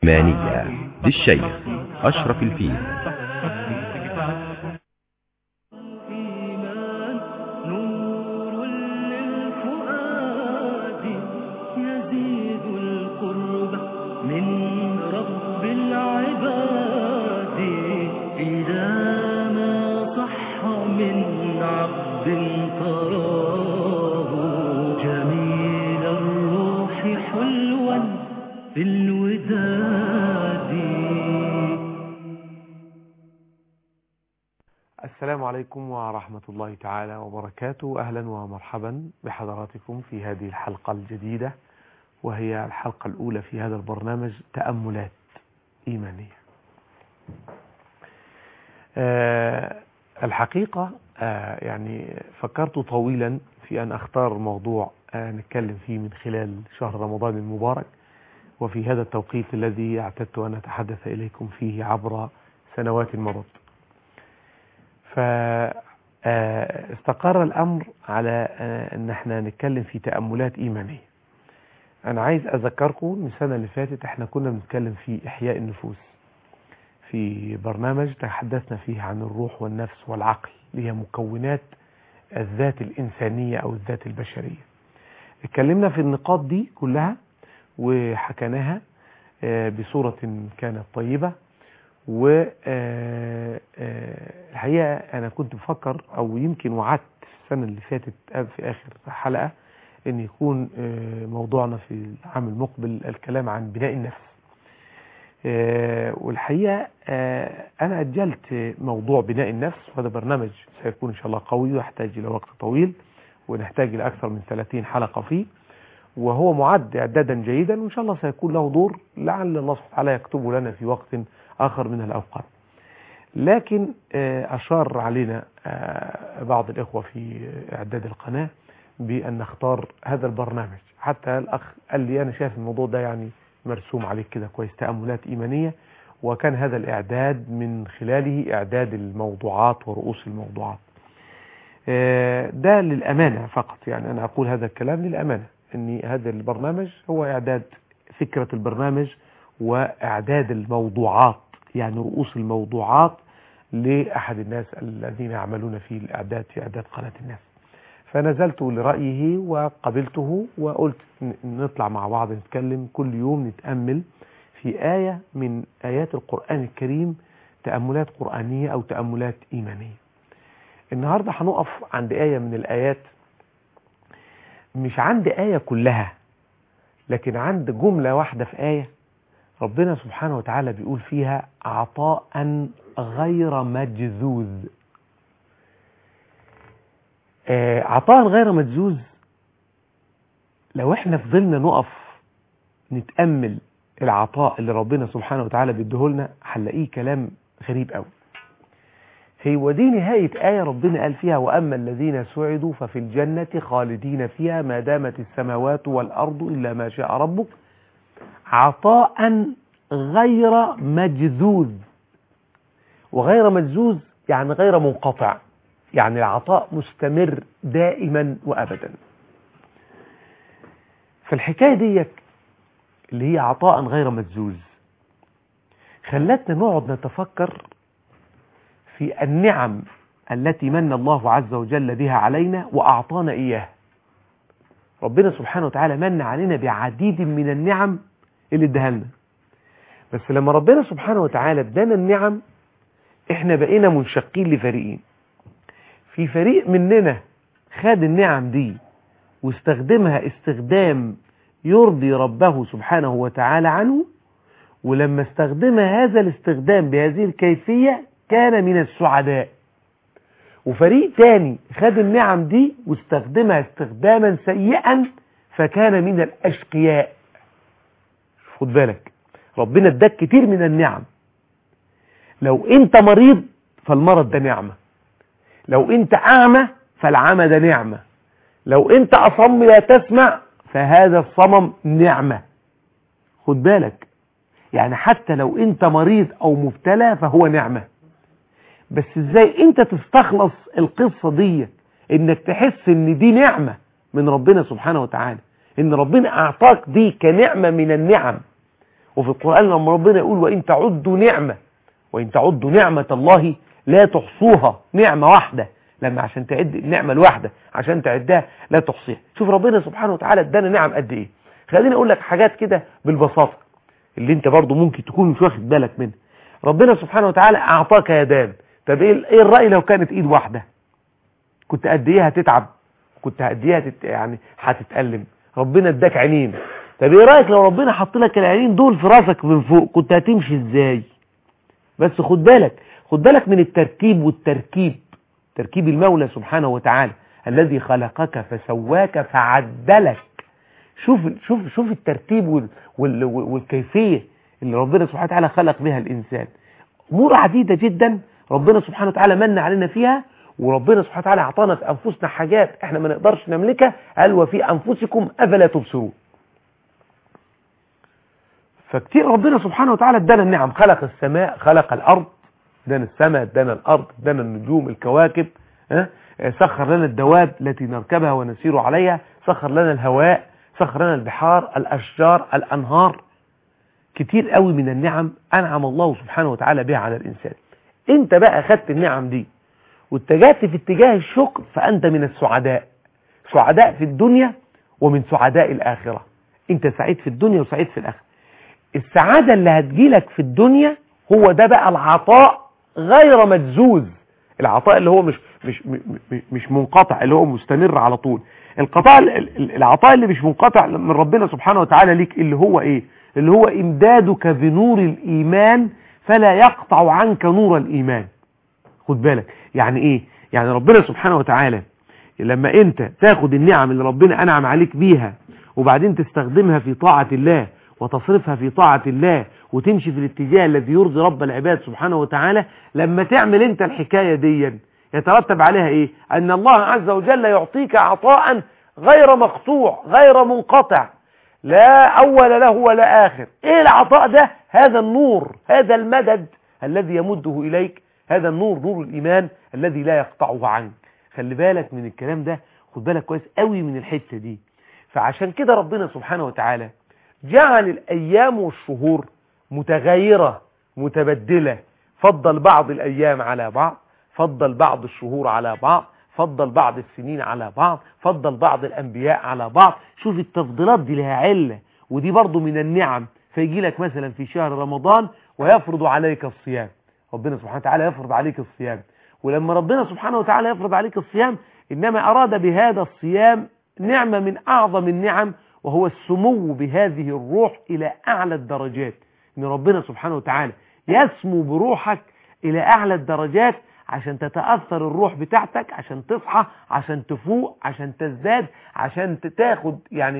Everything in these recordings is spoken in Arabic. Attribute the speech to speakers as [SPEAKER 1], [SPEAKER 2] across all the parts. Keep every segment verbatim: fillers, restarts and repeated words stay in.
[SPEAKER 1] مانية للشيخ أشرف الفيل.
[SPEAKER 2] السلام عليكم ورحمة الله تعالى وبركاته. أهلا ومرحبا بحضراتكم في هذه الحلقة الجديدة، وهي الحلقة الأولى في هذا البرنامج تأملات إيمانية. أه الحقيقة أه يعني فكرت طويلا في أن أختار موضوع أه نتكلم فيه من خلال شهر رمضان المبارك، وفي هذا التوقيت الذي اعتدت أن أتحدث إليكم فيه عبر سنوات مضت. فاستقر الأمر على أن احنا نتكلم في تأملات إيمانية. أنا عايز أذكركم من السنة اللي فاتت احنا كنا بنتكلم في إحياء النفوس، في برنامج تحدثنا فيه عن الروح والنفس والعقل، اللي هي مكونات الذات الإنسانية أو الذات البشرية. اتكلمنا في النقاط دي كلها وحكناها بصورة كانت طيبة، والحقيقة أنا كنت بفكر أو يمكن وعدت السنة اللي فاتت في آخر حلقة أن يكون موضوعنا في العام المقبل الكلام عن بناء النفس. والحقيقة أنا أجلت موضوع بناء النفس، وهذا برنامج سيكون إن شاء الله قوي ويحتاج إلى وقت طويل، ونحتاج إلى أكثر من ثلاثين حلقة فيه، وهو معد إعدادا جيدا، وإن شاء الله سيكون له دور لعل الله سبحانه وتعالى يكتبه لنا في وقت آخر من الأوقات. لكن أشار علينا بعض الإخوة في إعداد القناة بأن نختار هذا البرنامج، حتى الأخ قال لي أنا شايف الموضوع ده يعني مرسوم عليك كده كويس، تأملات إيمانية، وكان هذا الإعداد من خلاله إعداد الموضوعات ورؤوس الموضوعات. ده للأمانة فقط، يعني أنا أقول هذا الكلام للأمانة، أن هذا البرنامج هو إعداد فكرة البرنامج وإعداد الموضوعات، يعني رؤوس الموضوعات لأحد الناس الذين يعملون في الإعداد في إعداد قناة الناس. فنزلت لرأيه وقبلته، وقلت نطلع مع بعض نتكلم كل يوم، نتأمل في آية من آيات القرآن الكريم، تأملات قرآنية أو تأملات إيمانية. النهاردة هنقف عند آية من الآيات، مش عند آية كلها، لكن عند جملة واحدة في آية ربنا سبحانه وتعالى بيقول فيها عطاء غير مجذوذ. آه عطاء غير مجذوذ، لو احنا فضلنا نقف نتأمل العطاء اللي ربنا سبحانه وتعالى بيديهولنا هنلاقيه كلام غريب قوي. هي دي نهاية آية ربنا قال فيها وأما الذين سعدوا ففي الجنة خالدين فيها ما دامت السماوات والأرض إلا ما شاء ربك عطاء غير مجذوذ. وغير مجذوذ يعني غير منقطع، يعني العطاء مستمر دائما وأبدا. فالحكاية دي اللي هي عطاء غير مجذوذ خلتنا نقعد نتفكر في النعم التي من الله عز وجل بها علينا وأعطانا إياها. ربنا سبحانه وتعالى من علينا بعديد من النعم اللي اداها لنا، بس لما ربنا سبحانه وتعالى ادانا النعم احنا بقينا منشقين لفريقين. في فريق مننا خد النعم دي واستخدمها استخدام يرضي ربه سبحانه وتعالى عنه، ولما استخدم هذا الاستخدام بهذه الكيفية كان من السعداء. وفريق تاني خد النعم دي واستخدمها استخداما سيئا فكان من الأشقياء. خد بالك، ربنا اداك كتير من النعم. لو انت مريض فالمرض ده نعمة، لو انت أعمى فالعمى ده نعمة، لو انت أصم لا تسمع فهذا الصمم نعمة. خد بالك، يعني حتى لو انت مريض او مبتلى فهو نعمة. بس ازاي انت تستخلص القصة دي، انك تحس ان دي نعمة من ربنا سبحانه وتعالى، ان ربنا اعطاك دي كنعمة من النعم، وفي القرآن لما ربنا يقول وإن تعدوا نعمة وإن تعدوا نعمة الله لا تحصوها، نعمة واحدة، لما عشان تعد النعمة الواحدة عشان تعدها لا تحصيها. شوف ربنا سبحانه وتعالى ادانا نعم قد ايه. خليني اقول لك حاجات كده بالبساطة اللي انت برضو ممكن تكون مش واخد بالك منها. ربنا سبحانه وتعالى اعطاك يدان، طب ايه ايه الرأي لو كانت ايد واحدة؟ كنت قد ايه هتتعب؟ كنت قد ايه هتت... يعني هتتألم. ربنا اداك عينين، طب ايه رأيك لو ربنا حط لك العينين دول في راسك من فوق، كنت هتمشي ازاي؟ بس خد بالك خد بالك من الترتيب والتركيب، تركيب المولى سبحانه وتعالى الذي خلقك فسواك فعدلك. شوف شوف شوف الترتيب وال وال والكيفية اللي ربنا سبحانه وتعالى خلق بها الإنسان. أمور عديدة جدا ربنا سبحانه وتعالى من علينا فيها، وربنا سبحانه وتعالى أعطانا في أنفسنا حاجات احنا ما نقدرش نملكها، قال وفي أنفسكم أفلا تبصرون. فكتير ربنا سبحانه وتعالى ادانا النعم، خلق السماء خلق الأرض، ادانا السماء ادانا الأرض ادانا النجوم الكواكب، ها سخر لنا الدواب التي نركبها ونسير عليها، سخر لنا الهواء، سخر لنا البحار، الأشجار، الأنهار. كتير قوي من النعم أنعم الله سبحانه وتعالى بها على الإنسان. انت بقى خدت النعم دي واتجهت في اتجاه الشكر، فأنت من السعداء، سعداء في الدنيا ومن سعداء الآخرة. انت سعيد في الدنيا وسعيد في الآخرة. السعادة اللي هتجيلك في الدنيا هو ده بقى العطاء غير مجزوز، العطاء اللي هو مش مش مش منقطع، اللي هو مستمر على طول. القطاع العطاء اللي مش منقطع من ربنا سبحانه وتعالى ليك اللي هو ايه؟ اللي هو امدادك بنور الايمان فلا يقطع عنك نور الايمان. خد بالك يعني ايه؟ يعني ربنا سبحانه وتعالى لما انت تاخد النعم اللي ربنا انعم عليك بيها وبعدين تستخدمها في طاعة الله وتصرفها في طاعة الله وتمشي في الاتجاه الذي يرضي رب العباد سبحانه وتعالى، لما تعمل انت الحكاية دي يترتب عليها ايه؟ ان الله عز وجل يعطيك عطاء غير مقطوع غير منقطع، لا اول له ولا اخر. ايه العطاء ده؟ هذا النور، هذا المدد الذي يمده اليك، هذا النور، نور الايمان الذي لا يقطعه عنك. خلي بالك من الكلام ده، خد بالك كويس قوي من الحتة دي. فعشان كده ربنا سبحانه وتعالى جعل الأيام والشهور متغيرة متبدلة، فضل بعض الأيام على بعض، فضل بعض الشهور على بعض، فضل بعض السنين على بعض، فضل بعض الأنبياء على بعض. شوف التفضيلات دي لها علة، ودي برضو من النعم. فيجي لك مثلا في شهر رمضان ويفرض عليك الصيام، ربنا سبحانه وتعالى يفرض عليك الصيام. ولما ربنا سبحانه وتعالى يفرض عليك الصيام إنما أراد بهذا الصيام نعمة من أعظم النعم، وهو السمو بهذه الروح إلى أعلى الدرجات. إن ربنا سبحانه وتعالى يسمو بروحك إلى أعلى الدرجات عشان تتأثر الروح بتاعتك، عشان تصحى، عشان تفوق، عشان تزداد، عشان تاخد يعني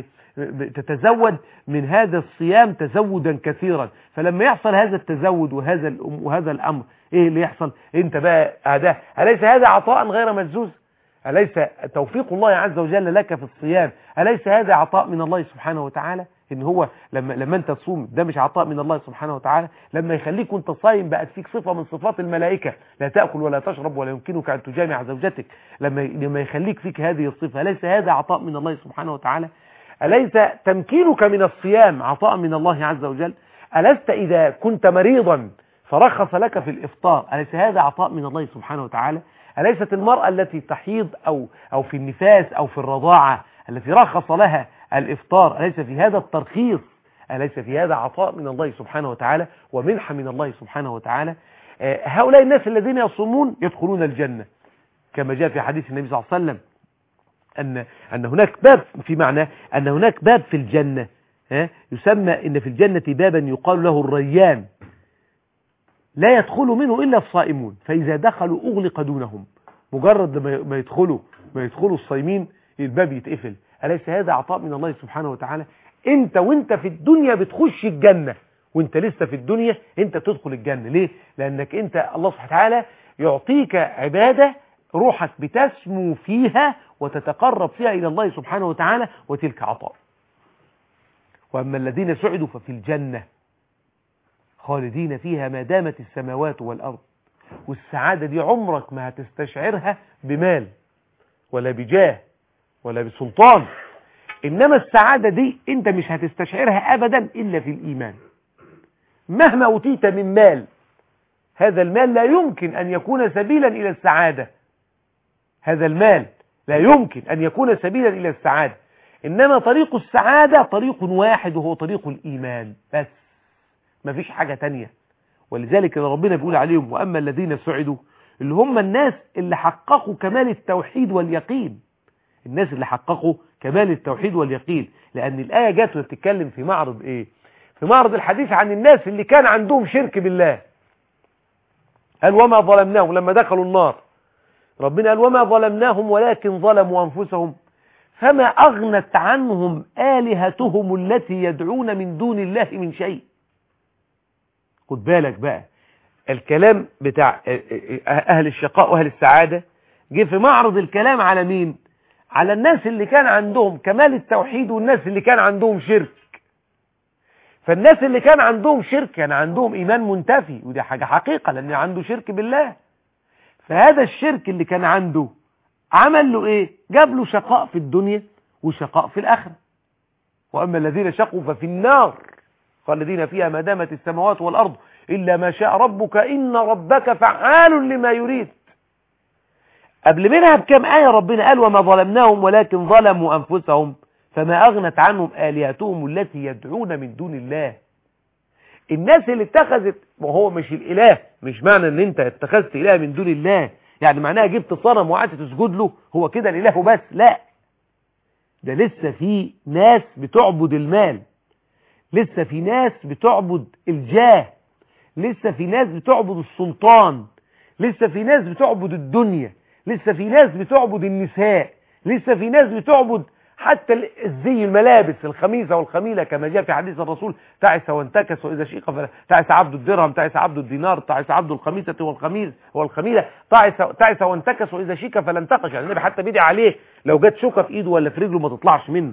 [SPEAKER 2] تتزود من هذا الصيام تزودا كثيرا. فلما يحصل هذا التزود وهذا وهذا الأمر، إيه اللي يحصل؟ أنت بقى هذا، أليس هذا عطاء غير مجزوز؟ أليس توفيق الله عز وجل لك في الصيام أليس هذا عطاء من الله سبحانه وتعالى؟ إن هو لما لما أنت تصوم ده مش عطاء من الله سبحانه وتعالى؟ لما يخليك وأنت صايم بقت فيك صفة من صفات الملائكة، لا تأكل ولا تشرب ولا يمكنك أن تجامع زوجتك، لما لما يخليك فيك هذه الصفة، أليس هذا عطاء من الله سبحانه وتعالى؟ أليس تمكينك من الصيام عطاء من الله عز وجل؟ ألست إذا كنت مريضا فرخص لك في الإفطار، أليس هذا عطاء من الله سبحانه وتعالى؟ أليست المرأة التي تحيض أو أو في النفاس أو في الرضاعة التي رخص لها الإفطار، أليس في هذا الترخيص، أليس في هذا عطاء من الله سبحانه وتعالى ومنحة من الله سبحانه وتعالى؟ آه هؤلاء الناس الذين يصومون يدخلون الجنة، كما جاء في حديث النبي صلى الله عليه وسلم أن أن هناك باب، في معنى أن هناك باب في الجنة ها يسمى إن في الجنة بابا يقال له الريان، لا يدخل منه إلا الصائمون، فإذا دخلوا أغلق دونهم. مجرد ما يدخلوا ما يدخلوا الصائمين الباب يتقفل. أليس هذا عطاء من الله سبحانه وتعالى؟ أنت وأنت في الدنيا بتخش الجنة، وأنت لسه في الدنيا أنت بتدخل الجنة. ليه؟ لأنك أنت الله سبحانه وتعالى يعطيك عبادة روحك بتسمو فيها وتتقرب فيها إلى الله سبحانه وتعالى، وتلك عطاء. وأما الذين سعدوا ففي الجنة خالدين فيها ما دامت السماوات والأرض. والسعادة دي عمرك ما هتستشعرها بمال ولا بجاه ولا بسلطان، إنما السعادة دي أنت مش هتستشعرها أبدا إلا في الإيمان. مهما أوتيت من مال، هذا المال لا يمكن أن يكون سبيلا إلى السعادة. هذا المال لا يمكن أن يكون سبيلا إلى السعادة، إنما طريق السعادة طريق واحد، وهو طريق الإيمان بس، ما فيش حاجة تانية. ولذلك ربنا بيقول عليهم وأما الذين سعدوا، اللي هم الناس اللي حققوا كمال التوحيد واليقين، الناس اللي حققوا كمال التوحيد واليقين. لأن الآية جات وتتكلم في معرض إيه؟ في معرض الحديث عن الناس اللي كان عندهم شرك بالله. قال وما ظلمناهم، لما دخلوا النار ربنا قال وما ظلمناهم ولكن ظلموا أنفسهم فما أغنت عنهم آلهتهم التي يدعون من دون الله من شيء. خد بالك بقى، الكلام بتاع أهل الشقاء وأهل السعادة جه في معرض الكلام على مين؟ على الناس اللي كان عندهم كمال التوحيد والناس اللي كان عندهم شرك. فالناس اللي كان عندهم شرك كان عندهم إيمان منتفي، ودي حاجة حقيقة لأن عنده شرك بالله. فهذا الشرك اللي كان عنده عمل له إيه؟ جاب له شقاء في الدنيا وشقاء في الآخرة. وأما الذين شقوا ففي النار خالدين فيها ما دامت السماوات والأرض إلا ما شاء ربك إن ربك فعال لما يريد. قبل منها بكم آية ربنا قال وما ظلمناهم ولكن ظلموا أنفسهم فما أغنت عنهم آلهتهم التي يدعون من دون الله. الناس اللي اتخذت، وهو مش الإله، مش معنى ان انت اتخذت إله من دون الله يعني معناها جبت صنم وقعدت تسجد له هو كده الإله بس، لا، ده لسه في ناس بتعبد المال، لسه في ناس بتعبد الجاه، لسه في ناس بتعبد السلطان، لسه في ناس بتعبد الدنيا، لسه في ناس بتعبد النساء، لسه في ناس بتعبد حتى الزي، الملابس، الخميسة والخميلة كما جاء في حديث الرسول تعس وانتكس وإذا شيق فلا تعس عبد الدرهم، تعس عبد الدينار، تعس عبد الخميسة والخميل والخميلة، تعس تعس وانتكس وإذا شيك فلا انتقش. يعني النبي حتى بيدعي عليه لو جت شوكة في ايده ولا في رجله ما تطلعش منه.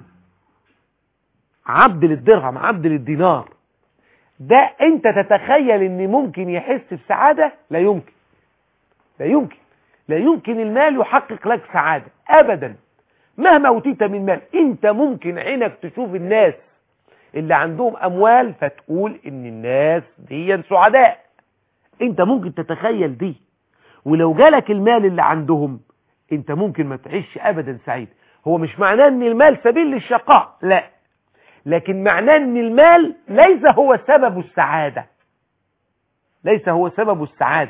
[SPEAKER 2] عبد للدرهم، عبد للدينار. ده انت تتخيل ان ممكن يحس بسعادة؟ لا يمكن، لا يمكن، لا يمكن المال يحقق لك سعادة أبدا مهما أوتيت من مال. انت ممكن عينك تشوف الناس اللي عندهم أموال فتقول ان الناس دي سعداء، انت ممكن تتخيل دي، ولو جالك المال اللي عندهم انت ممكن ما تعيش أبدا سعيد. هو مش معناه ان المال سبيل للشقاء، لا، لكن معناه ان المال ليس هو سبب السعادة، ليس هو سبب السعادة.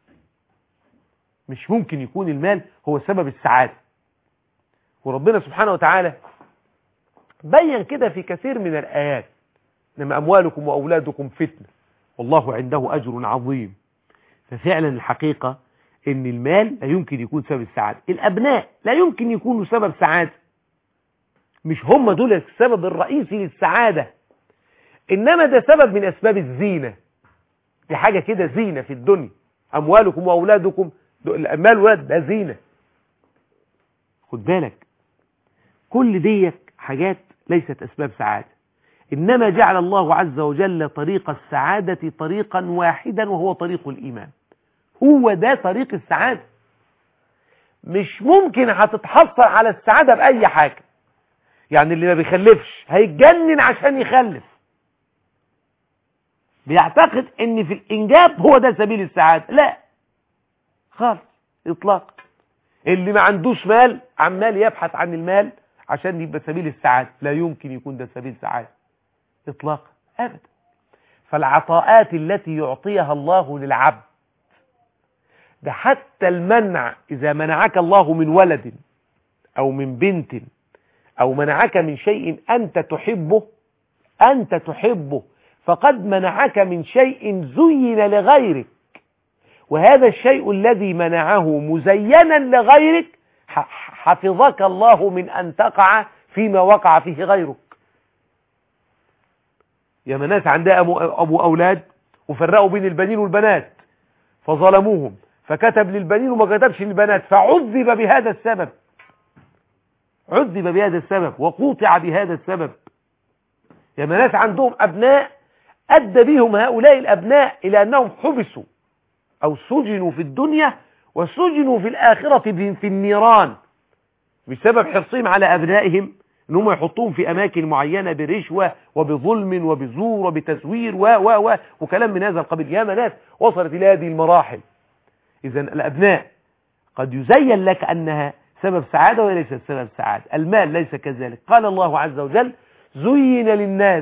[SPEAKER 2] مش ممكن يكون المال هو سبب السعادة. وربنا سبحانه وتعالى بين كده في كثير من الآيات إنما أموالكم وأولادكم فتنة والله عنده أجر عظيم. ففعلا الحقيقة إن المال لا يمكن يكون سبب السعادة، الأبناء لا يمكن يكونوا سبب سعادة، مش هم دول السبب الرئيسي للسعادة، إنما ده سبب من أسباب الزينة. دي حاجة كده زينة في الدنيا، أموالكم وأولادكم، الأموال والأولاد ده زينة. خد بالك، كل دي حاجات ليست أسباب سعادة، إنما جعل الله عز وجل طريق السعادة طريقا واحدا وهو طريق الإيمان. هو ده طريق السعادة. مش ممكن هتتحصل على السعادة بأي حاجة. يعني اللي ما بيخلفش هيتجنن عشان يخلف، بيعتقد ان في الإنجاب هو ده سبيل السعادة، لا خالص إطلاقا. اللي ما عندوش مال عمال يبحث عن المال عشان يبقى سبيل السعادة، لا يمكن يكون ده سبيل سعادة إطلاقا أبدا. فالعطاءات التي يعطيها الله للعبد، ده حتى المنع، إذا منعك الله من ولد أو من بنت أو منعك من شيء أنت تحبه، أنت تحبه فقد منعك من شيء زين لغيرك، وهذا الشيء الذي منعه مزينا لغيرك حفظك الله من أن تقع فيما وقع فيه غيرك. يا ناس عندها أبو أولاد وفرقوا بين البنين والبنات فظلموهم، فكتب للبنين وما كتبش للبنات فعذب بهذا السبب، عذب بهذا السبب وقوطع بهذا السبب. يا ناس عندهم أبناء أدى بهم هؤلاء الأبناء إلى أنهم حبسوا أو سجنوا في الدنيا وسجنوا في الآخرة في النيران بسبب حرصهم على أبنائهم ان هم يحطوهم في اماكن معينة برشوة وبظلم وبزور وبتزوير و و و وكلام من هذا القبيل. يا ناس وصلت الى هذه المراحل. اذا الابناء قد يزين لك انها سبب سعادة وليست سبب سعادة. المال ليس كذلك. قال الله عز وجل: زين للناس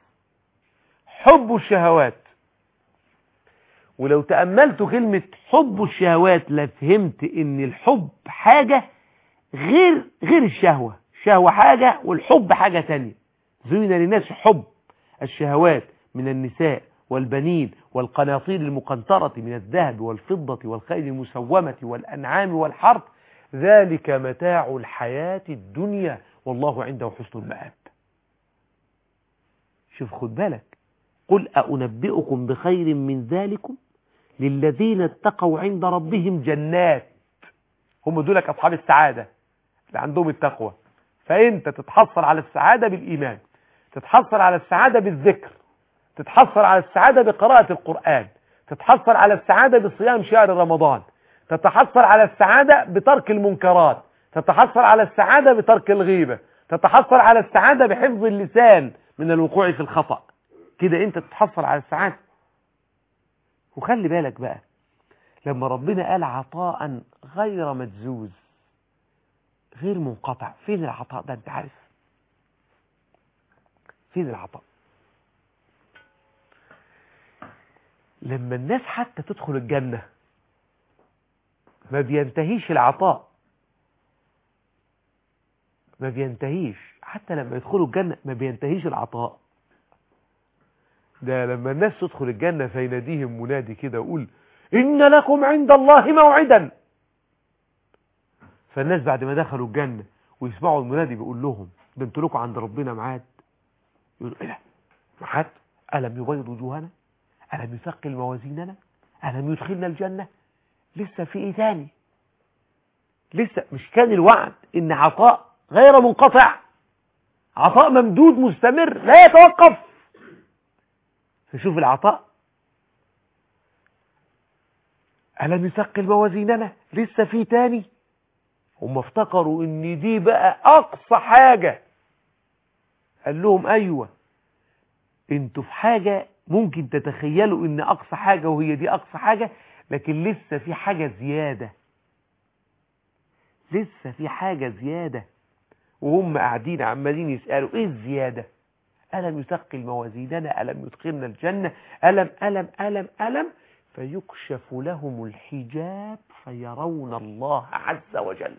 [SPEAKER 2] حب الشهوات. ولو تأملت كلمة حب الشهوات لفهمت ان الحب حاجة غير غير الشهوة. الشهوة حاجة والحب حاجة تانية. زين للناس حب الشهوات من النساء والبنين والقناطير المقنطرة من الذهب والفضة والخيل المسومة والأنعام والحرث ذلك متاع الحياة الدنيا والله عنده حسن المآب. شوف خد بالك، قل أنبئكم بخير من ذلكم للذين اتقوا عند ربهم جنات. هم دولك أصحاب السعادة اللي عندهم التقوى. فأنت تتحصل على السعادة بالإيمان، تتحصل على السعادة بالذكر، تتحصل على السعادة بقراءة القرآن، تتحصل على السعادة بصيام شهر رمضان، تتحصل على السعادة بترك المنكرات، تتحصل على السعادة بترك الغيبة، تتحصل على السعادة بحفظ اللسان من الوقوع في الخطأ. كده انت تتحصل على السعادة. وخلي بالك بقى لما ربنا قال عطاء غير مجزوز غير منقطع، فين العطاء ده؟ انت عارف فين العطاء؟ لما الناس حتى تدخل الجنة ما بينتهيش العطاء، ما بينتهيش. حتى لما يدخلوا الجنة ما بينتهيش العطاء. ده لما الناس تدخل الجنة فيناديهم منادي كده ويقول: إن لكم عند الله موعدا. فالناس بعد ما دخلوا الجنة ويسمعوا المنادي بيقول لهم: ده انتوا لكم عند ربنا ميعاد. يقولوا: إيه ده؟ ميعاد؟ ألم يبيض وجوهنا؟ ألم يثقل موازيننا؟ ألم يدخلنا الجنة؟ لسه في إيه تاني؟ لسه مش كان الوعد إن عطاء غير منقطع، عطاء ممدود مستمر لا يتوقف. فشوف العطاء. ألم يثقل موازيننا؟ لسه في تاني. هم افتكروا ان دي بقى اقصى حاجة. قال لهم: ايوه انتوا في حاجة ممكن تتخيلوا ان اقصى حاجة وهي دي اقصى حاجة، لكن لسه في حاجة زيادة، لسه في حاجة زيادة. وهم قاعدين عمالين يسألوا: ايه الزيادة؟ ألم يثقل موازيننا؟ ألم يدخلنا الجنة؟ ألم ألم ألم ألم فيكشف لهم الحجاب فيرون الله عز وجل.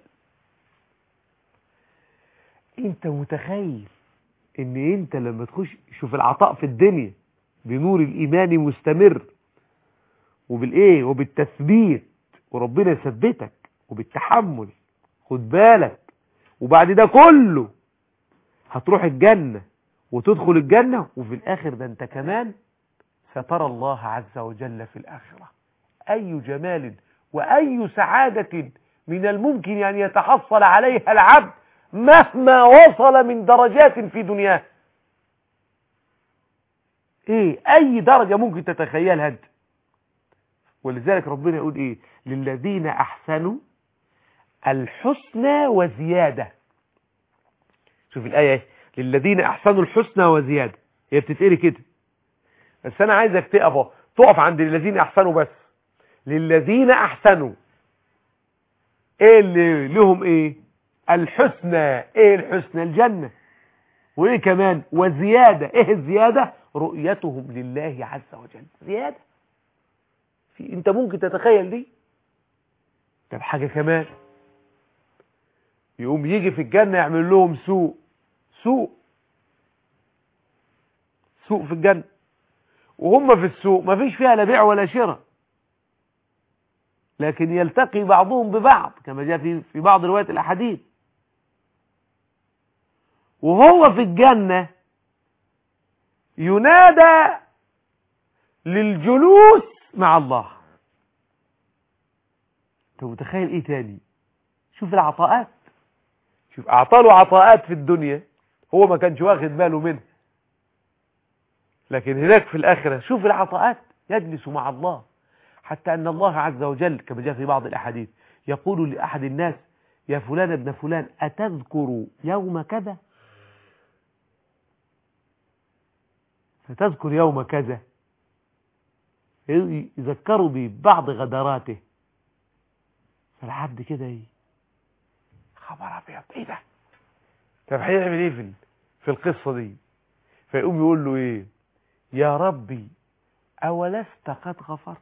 [SPEAKER 2] انت متخيل ان انت لما تخش شوف العطاء في الدنيا بنور الايمان مستمر وبالايه وبالتثبيت، وربنا يثبتك، وبالتحمل، خد بالك، وبعد ده كله هتروح الجنة وتدخل الجنة، وفي الاخر ده انت كمان سترى الله عز وجل في الآخرة. أي جمال وأي سعادة من الممكن أن يتحصل عليها العبد مهما وصل من درجات في دنياه. إيه أي درجة ممكن تتخيلها أنت؟ ولذلك ربنا يقول إيه؟ للذين أحسنوا الحسنى وزيادة. شوف الآية إيه؟ للذين أحسنوا الحسنى وزيادة. هي بتتقري كده، بس أنا عايزك تقف تقف عند الذين أحسنوا بس. للذين أحسنوا إيه اللي لهم؟ إيه الحسنى؟ إيه الحسنى؟ الجنة. وإيه كمان؟ وزيادة. إيه الزيادة؟ رؤيتهم لله عز وجل. زيادة في أنت ممكن تتخيل دي؟ طب حاجة كمان، يقوم يجي في الجنة يعمل لهم سوق سوق سوق في الجنة، وهم في السوق ما فيش فيها لا بيع ولا شراء، لكن يلتقي بعضهم ببعض كما جاء في في بعض روايات الأحاديث. وهو في الجنة ينادى للجلوس مع الله. انت متخيل ايه تاني؟ شوف العطاءات، شوف اعطاله عطاءات في الدنيا هو ما كانش واخد باله منها، لكن هناك في الآخرة شوف العطاءات، يجلس مع الله، حتى أن الله عز وجل كما جاء في بعض الأحاديث يقول لأحد الناس: يا فلان ابن فلان أتذكر يوم كذا؟ فتذكر يوم كذا، يذكروا ببعض غدراته، فالعبد كده ايه، خبر ابيض، ايه ده؟ طب هيعمل ايه في في القصه دي؟ فيقوم يقول له ايه؟ يا ربي اولست قد غفرت؟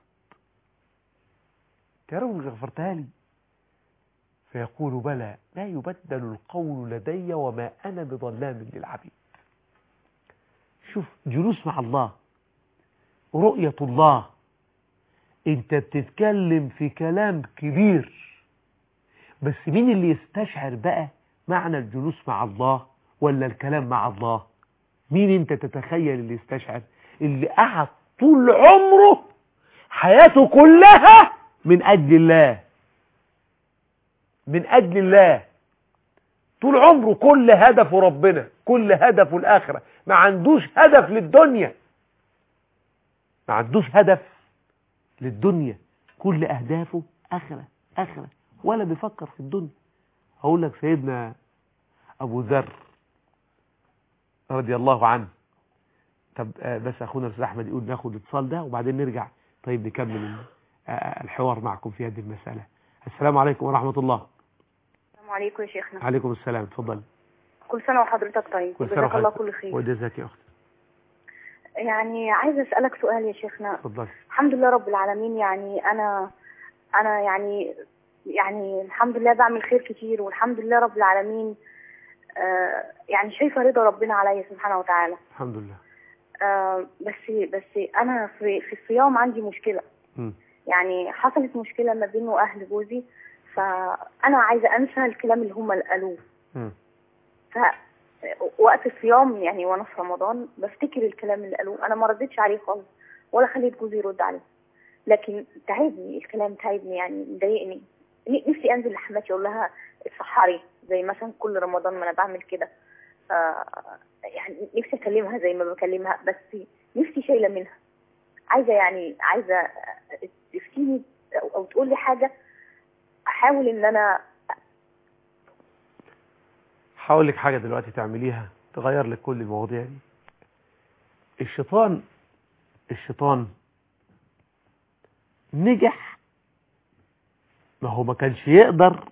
[SPEAKER 2] يا رب مش غفرتها لي؟ فيقول بلى، لا يبدل القول لدي وما انا بظلام للعبيد. شوف، جلوس مع الله ورؤية الله، انت بتتكلم في كلام كبير، بس مين اللي يستشعر بقى معنى الجلوس مع الله ولا الكلام مع الله؟ مين انت تتخيل اللي يستشعر؟ اللي قعد طول عمره حياته كلها من اجل الله، من اجل الله، طول عمره كل هدفه ربنا، كل هدفه الاخره، ما عندوش هدف للدنيا، ما عندوش هدف للدنيا، كل اهدافه اخره اخره، ولا بيفكر في الدنيا. هقول لك سيدنا ابو ذر رضي الله عنه. طب بس اخونا الاستاذ احمد يقول ناخد الاتصال ده وبعدين نرجع طيب نكمل الحوار معكم في هذه المساله. السلام عليكم ورحمه الله.
[SPEAKER 3] السلام عليكم يا شيخنا.
[SPEAKER 2] عليكم السلام، اتفضل.
[SPEAKER 3] كل سنه وحضرتك طيب، جزاك الله كل خير.
[SPEAKER 2] وجزاك يا اختي.
[SPEAKER 3] يعني عايزه اسالك سؤال يا شيخنا.
[SPEAKER 2] اتفضل.
[SPEAKER 3] الحمد لله رب العالمين، يعني انا انا يعني يعني الحمد لله بعمل خير كتير، والحمد لله رب العالمين. آه يعني شايفه رضا ربنا عليا سبحانه وتعالى.
[SPEAKER 2] الحمد لله.
[SPEAKER 3] آه بس بس انا في في الصيام عندي مشكله. م. يعني حصلت مشكله ما بينه واهل جوزي، فانا عايزه انسى الكلام اللي هم قالوه. ف وقت الصيام يعني وانا في رمضان بفتكر الكلام اللي قالوه، انا ما ردتش عليه خالص ولا خليت جوزي يرد عليه، لكن تعبني الكلام، تعبني يعني مضايقني. نفسي انزل لحماتي اقول لها اتسحري زي مثلا كل رمضان ما انا بعمل كده. آه يعني نفسي اكلمها زي ما بكلمها، بس نفسي شايله منها. عايزه يعني عايزه تفتيني او, أو تقول لي حاجه احاول ان انا.
[SPEAKER 2] هقول لك حاجه دلوقتي تعمليها تغير لك كل المواضيع دي. الشيطان الشيطان نجح، ما هو ما كانش يقدر،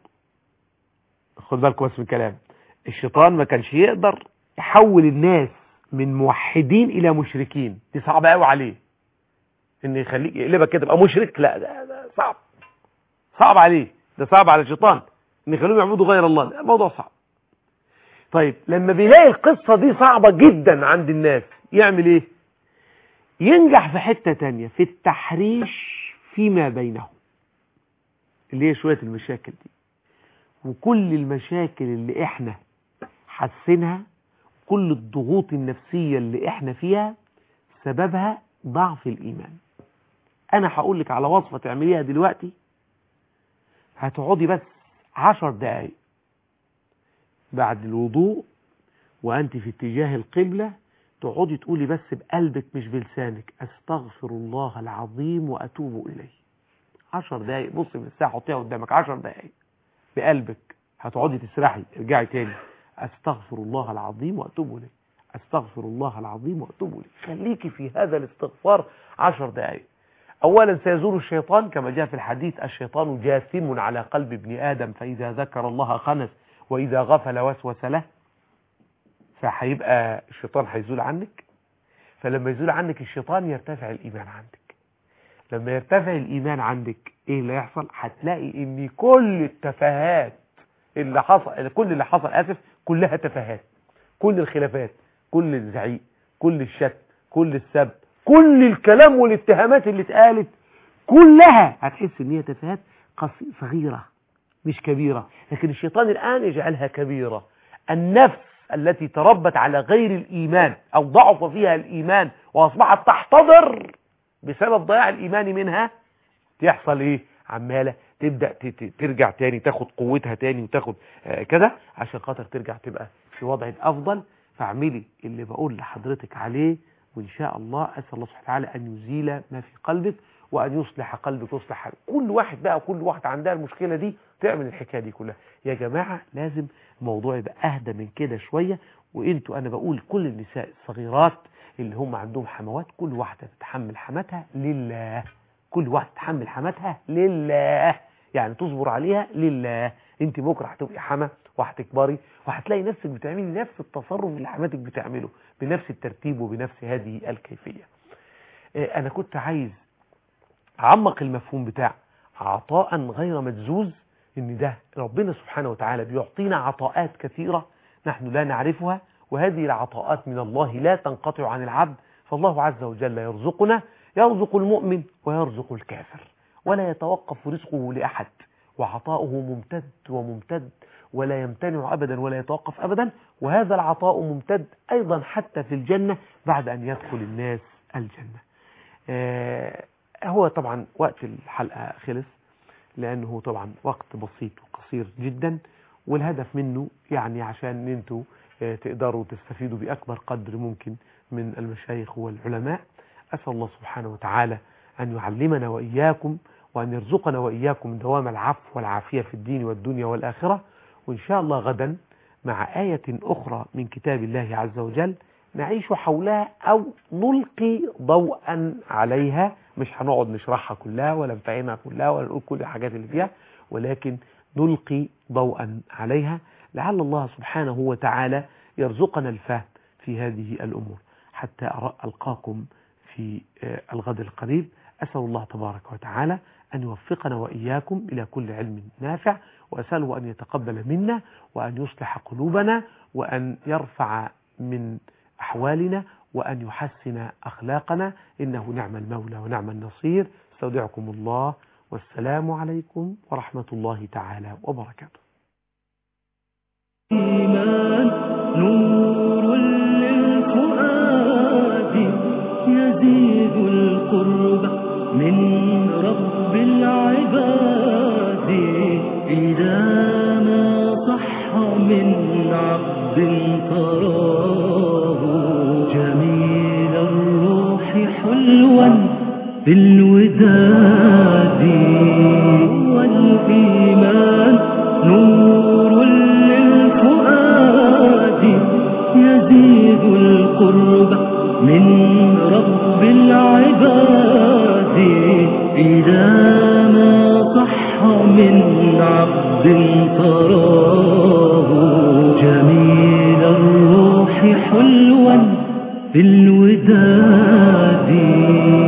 [SPEAKER 2] خد بالكم بس من الكلام، الشيطان ما كانش يقدر يحول الناس من موحدين الى مشركين، دي صعبه قوي عليه ان يخليك يقلبك كده تبقى مشرك، لا ده, ده صعب صعب عليه، ده صعب على الشيطان ان يخليهم يعبدوا غير الله، ده موضوع صعب. طيب لما بيلاقي القصه دي صعبه جدا عند الناس يعمل ايه؟ ينجح في حته تانية، في التحريش فيما بينهم، اللي هي شويه المشاكل دي. وكل المشاكل اللي احنا حاسينها، كل الضغوط النفسيه اللي احنا فيها سببها ضعف الايمان. انا هقول لك على وصفه تعمليها دلوقتي، هتقعدي بس عشر دقايق بعد الوضوء وانت في اتجاه القبلة، تقعدي تقولي بس بقلبك مش بلسانك استغفر الله العظيم واتوب اليه. عشر دقايق، بصي في الساعه حطيها قدامك، عشر دقايق بقلبك، هتقعدي تسرحي، ارجعي تاني استغفر الله العظيم واتوب اليه، استغفر الله العظيم واتوب اليه. خليكي في هذا الاستغفار عشر دقايق. اولا سيزول الشيطان كما جاء في الحديث، الشيطان جاثم على قلب ابن ادم فاذا ذكر الله خنس واذا غفل وسوس له، فهيبقى الشيطان هيزول عنك. فلما يزول عنك الشيطان يرتفع الايمان عندك. لما يرتفع الايمان عندك ايه اللي يحصل؟ هتلاقي ان كل التفاهات اللي حصل، كل اللي حصل اسف كلها تفاهات، كل الخلافات، كل الزعيق، كل الشتم، كل السب، كل الكلام والاتهامات اللي اتقالت كلها هتحس ان هي تفاهات صغيره مش كبيره. لكن الشيطان الان يجعلها كبيره. النفس التي تربت على غير الإيمان أو ضعف فيها الإيمان وأصبحت تحتضر بسبب ضياع الإيمان منها، تحصل إيه؟ عمالة تبدأ ترجع تاني، تاخد قوتها تاني وتاخد آه كده عشان خاطر ترجع تبقى في وضع أفضل. فاعملي اللي بقول لحضرتك عليه، وإن شاء الله أسأل الله سبحانه وتعالى أن يزيل ما في قلبك وأن يصلح قلبك ويصلح حالك. كل واحد بقى كل واحد عندها المشكلة دي تعمل الحكاية دي كلها. يا جماعة لازم الموضوع يبقى أهدى من كده شوية. وإنتوا أنا بقول كل النساء الصغيرات اللي هم عندهم حموات كل واحدة تتحمل حماتها لله، كل واحدة تتحمل حماتها لله، يعني تصبر عليها لله. انت بكرة هتبقي حما وهتكبري وهتلاقي نفسك بتعملي نفس التصرف اللي حماتك بتعمله بنفس الترتيب وبنفس هذه الكيفية. انا كنت عايز اعمق المفهوم بتاع عطاء غير مجزوز، ان ده ربنا سبحانه وتعالى بيعطينا عطاءات كثيرة نحن لا نعرفها، وهذه العطاءات من الله لا تنقطع عن العبد، فالله عز وجل يرزقنا، يرزق المؤمن ويرزق الكافر، ولا يتوقف رزقه لأحد، وعطاؤه ممتد وممتد ولا يمتنع أبدا ولا يتوقف أبدا، وهذا العطاء ممتد أيضا حتى في الجنة بعد أن يدخل الناس الجنة. آه هو طبعا وقت الحلقة خلص، لأنه طبعا وقت بسيط وقصير جدا، والهدف منه يعني عشان انتوا تقدروا تستفيدوا بأكبر قدر ممكن من المشايخ والعلماء. أسأل الله سبحانه وتعالى أن يعلمنا وإياكم، وأن يرزقنا وإياكم دوام العفو والعافية في الدين والدنيا والآخرة. وإن شاء الله غدا مع آية أخرى من كتاب الله عز وجل نعيش حولها أو نلقي ضوءا عليها، مش هنقعد نشرحها كلها ولا نفهمها كلها ولا نقول كل الحاجات اللي فيها، ولكن نلقي ضوءا عليها، لعل الله سبحانه وتعالى يرزقنا الفهم في هذه الأمور. حتى ألقاكم في الغد القريب، أسأل الله تبارك وتعالى أن يوفقنا وإياكم إلى كل علم نافع، وأسأله أن يتقبل منا وأن يصلح قلوبنا وأن يرفع من أحوالنا وأن يحسن أخلاقنا، إنه نعم المولى ونعم النصير. استودعكم الله، والسلام عليكم ورحمة الله تعالى وبركاته.
[SPEAKER 4] إيمان نور للفؤاد يزيد القرب من رب العباد، إذا ما صح من عبد تراه جميل الروح حلوا بالوداد. والإيمان نور للفؤاد يزيد القرب من رب العباد، إذا ما صح من عبد تراه جميل الروح حلوا بالوداد.